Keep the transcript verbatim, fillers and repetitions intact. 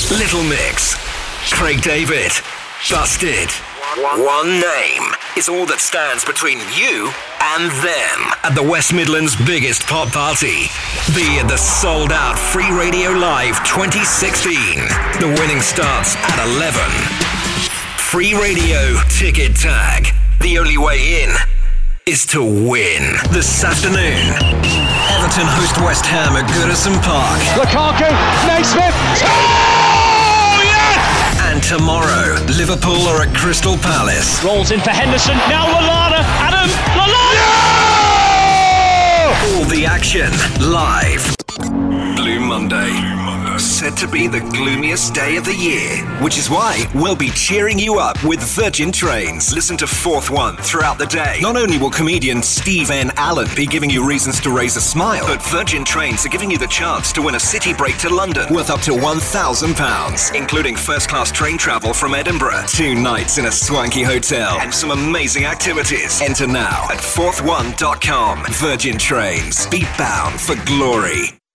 Little Mix, Craig David, Busted. One name is all that stands between you and them at the West Midlands' biggest pop party. Be at the sold-out Free Radio Live twenty sixteen. The winning starts at eleven. Free Radio ticket tag. The only way in is to win. This afternoon, Everton host West Ham at Goodison Park. Lukaku, Naismith. Oh, yes! And tomorrow, Liverpool are at Crystal Palace. Rolls in for Henderson. Now Lallana. Adam Lallana. All the action live. Blue Monday. Said to be the gloomiest day of the year, which is why we'll be cheering you up with Virgin Trains. Listen to Fourth One throughout the day. Not only will comedian Steve N. Allen be giving you reasons to raise a smile, but Virgin Trains are giving you the chance to win a city break to London worth up to one thousand pounds, including first-class train travel from Edinburgh, two nights in a swanky hotel, and some amazing activities. Enter now at fourth one dot com. Virgin Trains. Be bound for glory.